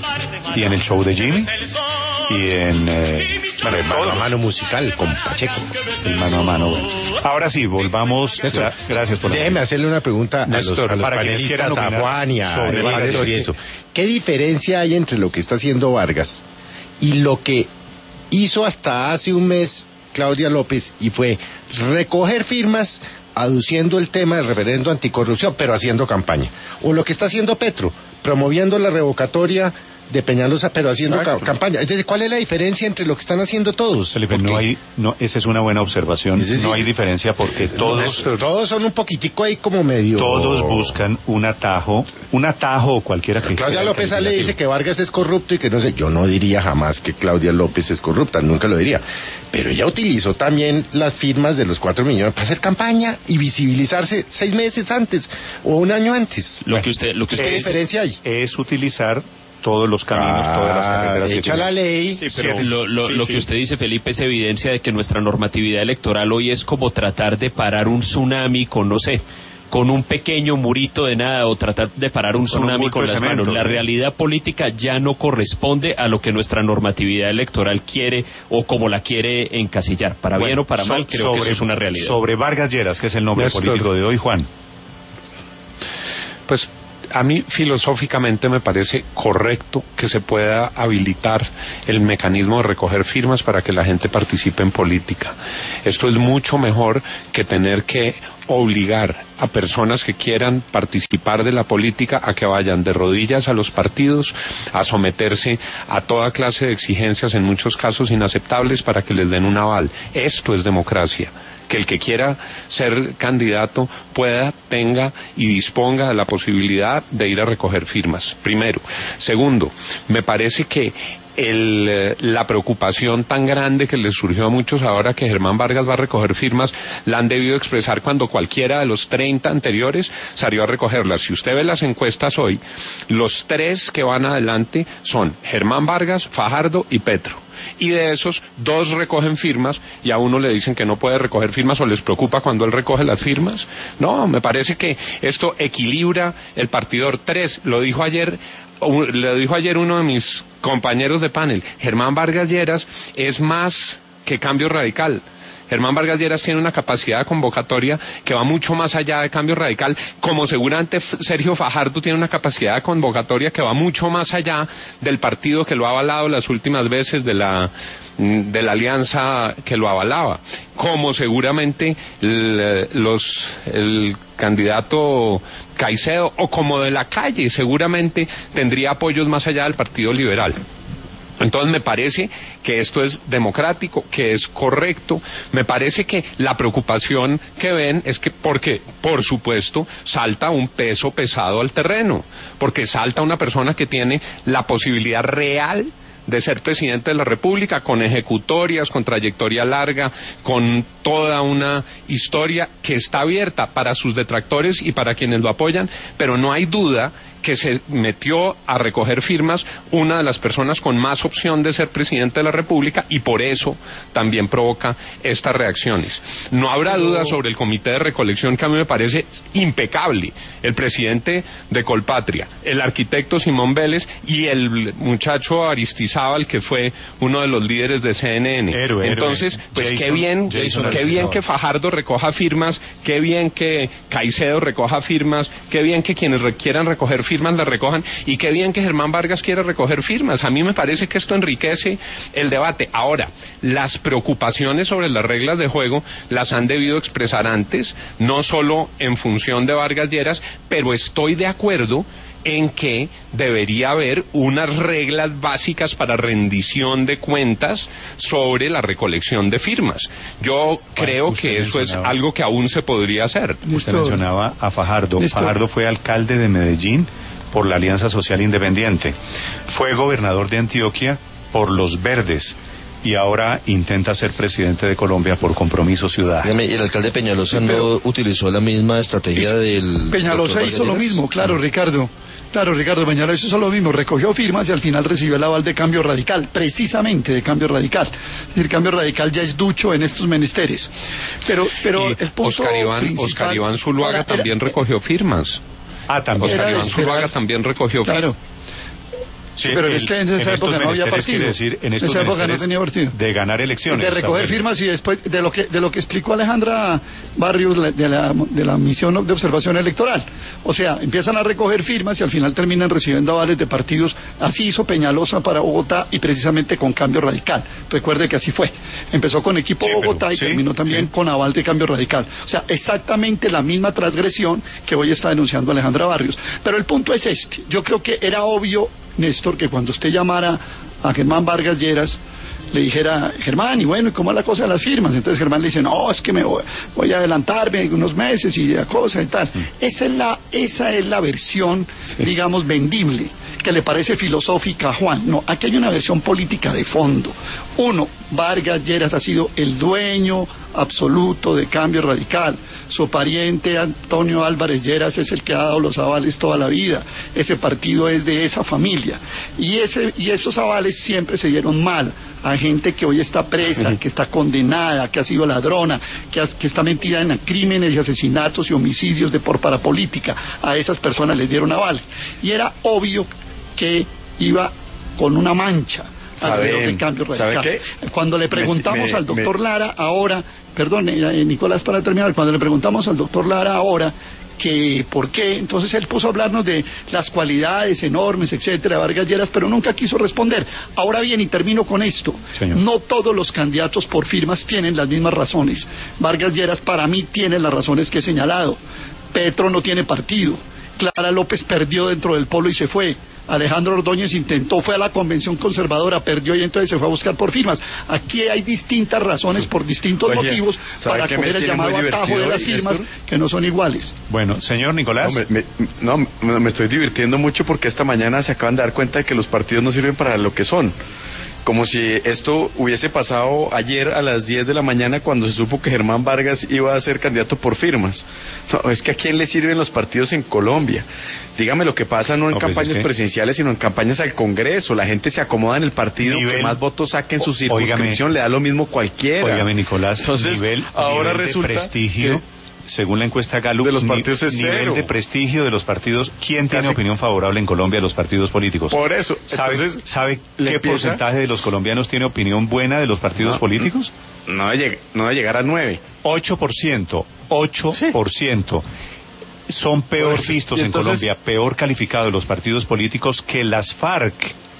y en el show de Jimmy. Y en eh, bueno, el mano a mano musical con Pacheco. El mano a mano. Bueno. Ahora sí, volvamos. Gra- gracias por Déjeme la hacerle una pregunta Néstor, a los, a los panelistas, a Juan y a Eduardo y eso. ¿Qué diferencia hay entre lo que está haciendo Vargas y lo que hizo hasta hace un mes Claudia López, y fue recoger firmas aduciendo el tema del referendo anticorrupción, pero haciendo campaña? O lo que está haciendo Petro, promoviendo la revocatoria de Peñalosa, pero haciendo ca- Exacto. campaña. Es decir, ¿cuál es la diferencia entre lo que están haciendo todos? Felipe, no hay, no, esa es una buena observación. Es decir, no hay diferencia porque todos, todos son un poquitico ahí como medio. todos buscan un atajo, un atajo o cualquiera que Claudia sea López sale y candidativo. dice que Vargas es corrupto y que no sé, yo no diría jamás que Claudia López es corrupta, nunca lo diría. Pero ella utilizó también las firmas de los cuatro millones para hacer campaña y visibilizarse seis meses antes o un año antes. Lo que usted, lo que usted ¿Qué dice- diferencia hay? Es utilizar todos los caminos, Ah, todas las carreteras. que echa tiene. la ley. Sí, pero lo, lo- sí, lo sí. que usted dice, Felipe, es evidencia de que nuestra normatividad electoral hoy es como tratar de parar un tsunami con, no sé, con un pequeño murito de nada o tratar de parar un Con un tsunami bulto con de las cemento, manos. La ¿no? realidad política ya no corresponde a lo que nuestra normatividad electoral quiere o como la quiere encasillar. Para bien Bueno, o para so- mal, creo sobre, que eso es una realidad. Sobre Vargas Lleras, que es el nombre Néstor. político de hoy, Juan. Pues a mí filosóficamente me parece correcto que se pueda habilitar el mecanismo de recoger firmas para que la gente participe en política. Esto es mucho mejor que tener que obligar a personas que quieran participar de la política a que vayan de rodillas a los partidos, a someterse a toda clase de exigencias, en muchos casos inaceptables, para que les den un aval. Esto es democracia. Que el que quiera ser candidato pueda, tenga y disponga de la posibilidad de ir a recoger firmas, primero. Segundo, me parece que el, eh, la preocupación tan grande que les surgió a muchos ahora que Germán Vargas va a recoger firmas, la han debido expresar cuando cualquiera de los treinta anteriores salió a recogerlas. Si usted ve las encuestas hoy, los tres que van adelante son Germán Vargas, Fajardo y Petro. Y de esos, dos recogen firmas y a uno le dicen que no puede recoger firmas o les preocupa cuando él recoge las firmas. No, me parece que esto equilibra el partidor. Tres, lo dijo ayer, lo dijo ayer uno de mis compañeros de panel, Germán Vargas Lleras es más que Cambio Radical. Germán Vargas Lleras tiene una capacidad de convocatoria que va mucho más allá de Cambio Radical, como seguramente Sergio Fajardo tiene una capacidad de convocatoria que va mucho más allá del partido que lo ha avalado las últimas veces, de la de la alianza que lo avalaba, como seguramente el, los el candidato Caicedo o como de la Calle seguramente tendría apoyos más allá del Partido Liberal. Entonces me parece que esto es democrático, que es correcto. Me parece que la preocupación que ven es que, porque, por supuesto, salta un peso pesado al terreno, porque salta una persona que tiene la posibilidad real de ser presidente de la República, con ejecutorias, con trayectoria larga, con toda una historia que está abierta para sus detractores y para quienes lo apoyan, pero no hay duda que se metió a recoger firmas una de las personas con más opción de ser presidente de la República y por eso también provoca estas reacciones. No habrá duda sobre el comité de recolección, que a mí me parece impecable. El presidente de Colpatria, el arquitecto Simón Vélez y el muchacho Aristizábal, que fue uno de los líderes de C N N. Héroe, Entonces, héroe. pues Jason, qué bien, Jason qué bien que Fajardo recoja firmas, qué bien que Caicedo recoja firmas, qué bien que quienes quieran recoger firmas las recojan y qué bien que Germán Vargas quiera recoger firmas. A mí me parece que esto enriquece el debate. Ahora, las preocupaciones sobre las reglas de juego las han debido expresar antes, no solo en función de Vargas Lleras, pero estoy de acuerdo en que debería haber unas reglas básicas para rendición de cuentas sobre la recolección de firmas. Yo creo que eso es algo que aún se podría hacer. Usted mencionaba a Fajardo. Néstor. Fajardo fue alcalde de Medellín por la Alianza Social Independiente. Fue gobernador de Antioquia por los Verdes y ahora intenta ser presidente de Colombia por Compromiso Ciudadano. Y el alcalde Peñalosa no utilizó la misma estrategia del... Peñalosa hizo lo mismo, claro, Ricardo. Claro, Ricardo Peñalosa hizo lo mismo, recogió firmas y al final recibió el aval de Cambio Radical, precisamente de Cambio Radical. Es decir, Cambio Radical ya es ducho en estos menesteres. Pero, pero Y el punto Oscar Iván, principal... Oscar Iván Zuluaga Ahora, era- también recogió firmas. Ah, también. Oscar Era de Iván esperar. Zuluaga también recogió Claro. firmas. Sí, pero el- es que en esa estos época no había menesteres partido. quiere decir, en En estos esa época no menesteres tenía partido. de ganar elecciones. De recoger Samuel. firmas y después de lo que de lo que explicó Alejandra Barrios la- de la, de la misión de observación electoral. O sea, empiezan a recoger firmas y al final terminan recibiendo avales de partidos. Así hizo Peñalosa para Bogotá y precisamente con Cambio Radical. Recuerde que así fue. Empezó con Equipo Sí, pero- Bogotá y sí, terminó también sí. con aval de Cambio Radical. O sea, exactamente la misma transgresión que hoy está denunciando Alejandra Barrios. Pero el punto es este. Yo creo que era obvio Néstor, que cuando usted llamara a Germán Vargas Lleras, le dijera, Germán, y bueno, ¿y cómo es la cosa de las firmas? Entonces Germán le dice, no, es que me voy, voy a adelantarme unos meses y la cosa y tal. Mm. Esa es la, esa es la versión, sí. digamos, vendible, que le parece filosófica a Juan. No, aquí hay una versión política de fondo. Uno, Vargas Lleras ha sido el dueño absoluto de Cambio Radical. Su pariente Antonio Álvarez Lleras es el que ha dado los avales toda la vida. Ese partido es de esa familia. Y, ese, y esos avales siempre se dieron mal a gente que hoy está presa, que está condenada, que ha sido ladrona, que, ha, que está metida en crímenes y asesinatos y homicidios de por parapolítica. A esas personas les dieron aval. Y era obvio que iba con una mancha alrededor del Cambio Radical. Cuando le preguntamos me, me, al doctor me... Lara ahora, perdón, eh, Nicolás, para terminar, cuando le preguntamos al doctor Lara ahora que por qué, entonces él puso a hablarnos de las cualidades enormes, etcétera, de Vargas Lleras, pero nunca quiso responder. Ahora bien, y termino con esto, Señor. No todos los candidatos por firmas tienen las mismas razones. Vargas Lleras para mí tiene las razones que he señalado. Petro no tiene partido. Clara López perdió dentro del polo y se fue. Alejandro Ordóñez intentó, fue a la convención conservadora, perdió y entonces se fue a buscar por firmas. Aquí hay distintas razones por distintos Oye, motivos para coger el llamado atajo de las firmas, Néstor? Que no son iguales. Bueno, señor Nicolás. No me, me, no, me estoy divirtiendo mucho porque esta mañana se acaban de dar cuenta de que los partidos no sirven para lo que son. Como si esto hubiese pasado ayer a las diez de la mañana cuando se supo que Germán Vargas iba a ser candidato por firmas. No, es que a quién le sirven los partidos en Colombia. Dígame lo que pasa no en no, campañas pues es que... presidenciales, sino en campañas al Congreso. La gente se acomoda en el partido, nivel... que más votos saque en su circunscripción, Óigame... le da lo mismo cualquiera. Óigame, Nicolás, entonces nivel, ahora nivel resulta de prestigio... Que... Según la encuesta Gallup, de los partidos es nivel cero. de prestigio de los partidos. ¿Quién tiene Casi. opinión favorable en Colombia de los partidos políticos? Por eso. ¿Sabe, entonces, ¿sabe qué empieza? porcentaje de los colombianos tiene opinión buena de los partidos no, políticos? No de, no de llegar a nueve. ocho por ciento. ocho por ciento. Sí. Son peor pues, vistos entonces, en Colombia, peor calificados los partidos políticos que las FARC.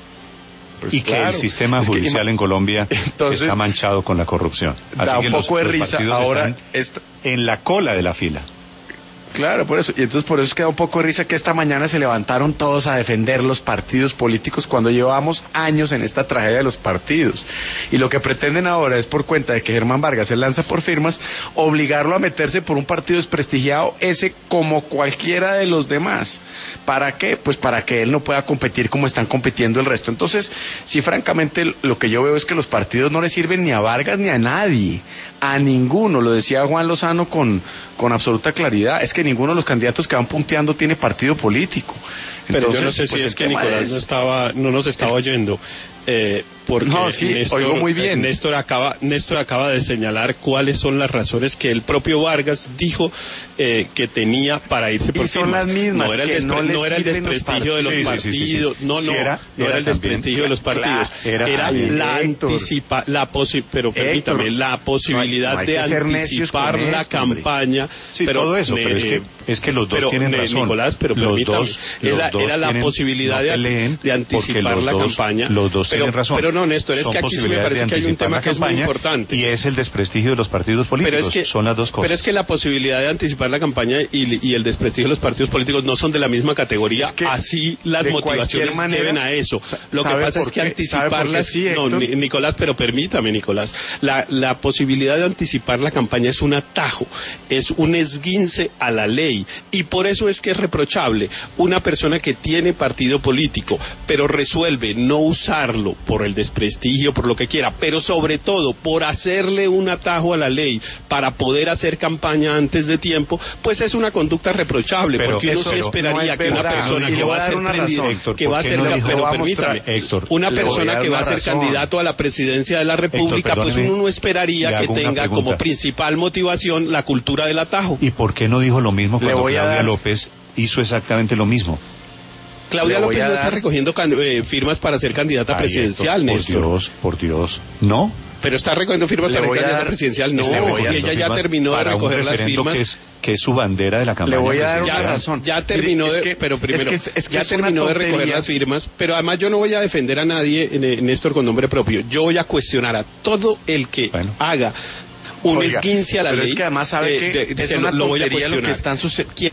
Pues y claro, que el sistema judicial que, en Colombia entonces, está manchado con la corrupción. Así da que un poco los, de risa. Los ahora están en la cola de la fila. Claro, por eso. Y entonces por eso es que da un poco de risa que esta mañana se levantaron todos a defender los partidos políticos cuando llevamos años en esta tragedia de los partidos. Y lo que pretenden ahora es, por cuenta de que Germán Vargas se lanza por firmas, obligarlo a meterse por un partido desprestigiado, ese como cualquiera de los demás. ¿Para qué? Pues para que él no pueda competir como están compitiendo el resto. Entonces, sí, francamente, lo que yo veo es que los partidos no le sirven ni a Vargas ni a nadie. A ninguno, lo decía Juan Lozano con, con absoluta claridad, es que ninguno de los candidatos que van punteando tiene partido político. Entonces, pero yo no sé si pues es que Nicolás es... no estaba, no nos estaba es... oyendo, eh, porque no, sí, Néstor, oigo muy bien. Néstor acaba, Néstor acaba de señalar cuáles son las razones que el propio Vargas dijo eh, que tenía para irse por y son firmas. las mismas, no era el, despre... no no era el desprestigio de los sí, partidos, sí, sí, sí. no, no, sí, era, no era, era el desprestigio también, de los partidos, claro, era, era la anticipa, la posi... pero permítame, Héctor, la posibilidad no hay, no hay de anticipar la esto, campaña, sí, pero todo eso, me, pero es que, es que los dos pero, tienen me, razón. Nicolás, pero los permítame, dos, era, los era la posibilidad no de, peleen, de anticipar la dos, campaña. Los dos pero, tienen razón. Pero no, Néstor, es que aquí sí me parece que hay un tema que es muy importante. Y es el desprestigio de los partidos políticos. Pero es que, son las dos cosas. Pero es que la posibilidad de anticipar la campaña y, y el desprestigio de los partidos políticos no son de la misma categoría. Es que así las motivaciones manera, lleven a eso. Lo que pasa es que anticiparlas... Sí, no, Nicolás, pero permítame, Nicolás. La, la posibilidad de anticipar la campaña es un atajo, es un esguince a la ley. Y por eso es que es reprochable una persona que tiene partido político, pero resuelve no usarlo por el desprestigio, por lo que quiera, pero sobre todo por hacerle un atajo a la ley para poder hacer campaña antes de tiempo, pues es una conducta reprochable, pero porque uno se esperaría no que una persona que va a ser prendida, Héctor, que va a ser, no pero permítame, Héctor, una persona que va a ser razón. candidato a la presidencia de la República, Héctor, pues uno no esperaría que tenga como principal motivación la cultura del atajo. ¿Y por qué no dijo lo mismo cuando Claudia López hizo exactamente lo mismo? Claudia López no está recogiendo eh, firmas para ser candidata Ay, presidencial, Héctor, Néstor. Por Dios, por Dios, ¿no? Pero está recogiendo firmas para ser candidata presidencial, no, y ella ya terminó de recoger las firmas. Que es, que es su bandera de la campaña. Le voy a dar ya, razón. Ya terminó de, es que, pero primero, es que, es que ya terminó de recoger las firmas, pero además yo no voy a defender a nadie, Néstor, con nombre propio. Yo voy a cuestionar a todo el que bueno. haga un Oiga, esguince a la pero ley. Es que además sabe eh, que de, de, es una lo voy a tontería lo que están sucediendo.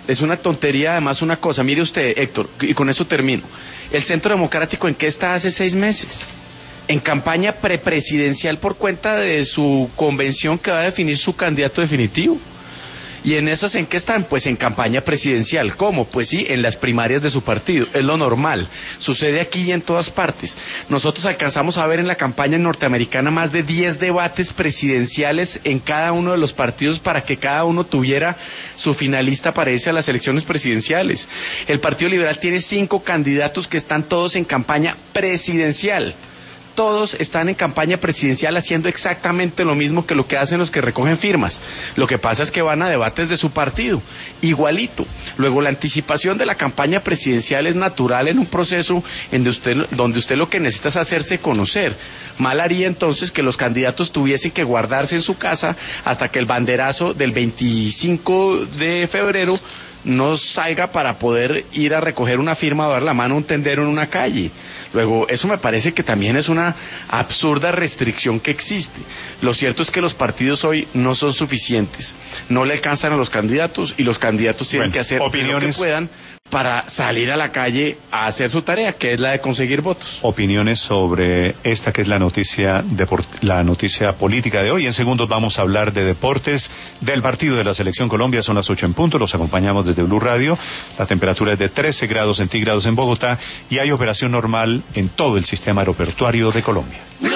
Es una tontería, además, una cosa. Mire usted, Héctor, y con eso termino. El Centro Democrático, ¿en qué está hace seis meses? En campaña prepresidencial por cuenta de su convención que va a definir su candidato definitivo. ¿Y en esas en qué están? Pues en campaña presidencial. ¿Cómo? Pues sí, en las primarias de su partido. Es lo normal. Sucede aquí y en todas partes. Nosotros alcanzamos a ver en la campaña norteamericana más de diez debates presidenciales en cada uno de los partidos para que cada uno tuviera su finalista para irse a las elecciones presidenciales. El Partido Liberal tiene cinco candidatos que están todos en campaña presidencial. Todos están en campaña presidencial haciendo exactamente lo mismo que lo que hacen los que recogen firmas. Lo que pasa es que van a debates de su partido, igualito. Luego, la anticipación de la campaña presidencial es natural en un proceso en de usted, donde usted lo que necesita es hacerse conocer. Mal haría entonces que los candidatos tuviesen que guardarse en su casa hasta que el banderazo del veinticinco de febrero no salga para poder ir a recoger una firma o dar la mano a un tendero en una calle. Luego, eso me parece que también es una absurda restricción que existe. Lo cierto es que los partidos hoy no son suficientes, no le alcanzan a los candidatos y los candidatos tienen bueno, que hacer opiniones... lo que puedan para salir a la calle a hacer su tarea, que es la de conseguir votos. Opiniones sobre esta que es la noticia deport... la noticia política de hoy. En segundos vamos a hablar de deportes, del partido de la Selección Colombia. Son las ocho en punto, los acompañamos desde Blue Radio. La temperatura es de trece grados centígrados en Bogotá y hay operación normal en todo el sistema aeroportuario de Colombia.